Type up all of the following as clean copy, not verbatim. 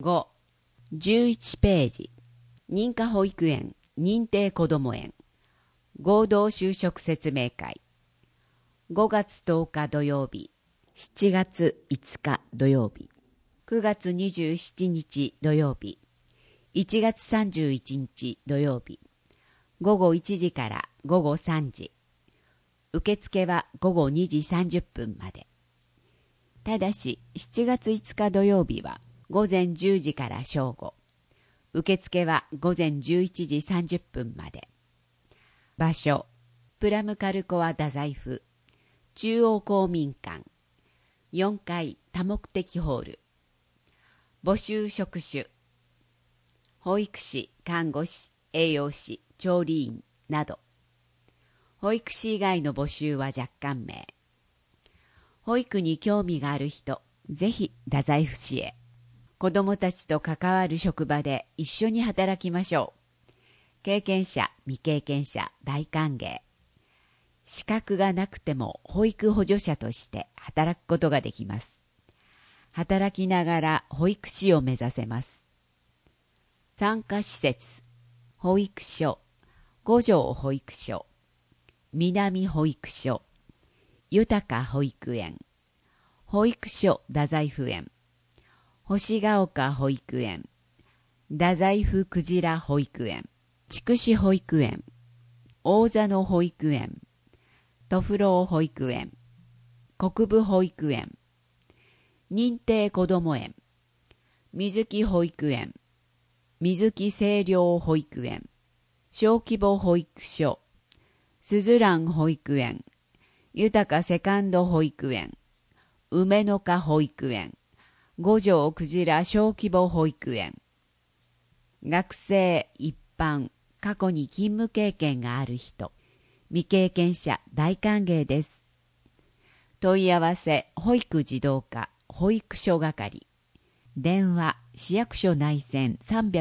5、11ページ。認可保育園、認定こども園、合同就職説明会。5月10日土曜日、 7月5日土曜日、 9月27日土曜日、1月31日土曜日、午後1時から午後3時。受付は午後2時30分まで。ただし、7月5日土曜日は午前10時から正午。受付は午前11時30分まで。場所、プラムカルコア太宰府、中央公民館、4階多目的ホール。募集職種、保育士、看護師、栄養士、調理員など。保育士以外の募集は若干名。保育に興味がある人、ぜひ太宰府市へ。子どもたちと関わる職場で一緒に働きましょう。経験者、未経験者、大歓迎。資格がなくても保育補助者として働くことができます。働きながら保育士を目指せます。参加施設、保育所、五条保育所、南保育所、豊保育園、保育所太宰府園、星ヶ丘保育園、太宰府くじら保育園、筑紫保育園、大座野保育園、都府老保育園、国分保育園、認定こども園、水木保育園、水木清涼保育園、小規模保育所、すずらん保育園、豊セカンド保育園、梅の花保育園、五条くじら小規模保育園。学生、一般、過去に勤務経験がある人、未経験者大歓迎です。問い合わせ、保育児童課、保育所係。電話、市役所内線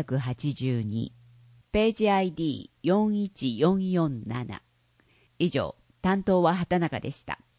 382。ページ ID41447。以上、担当は畑中でした。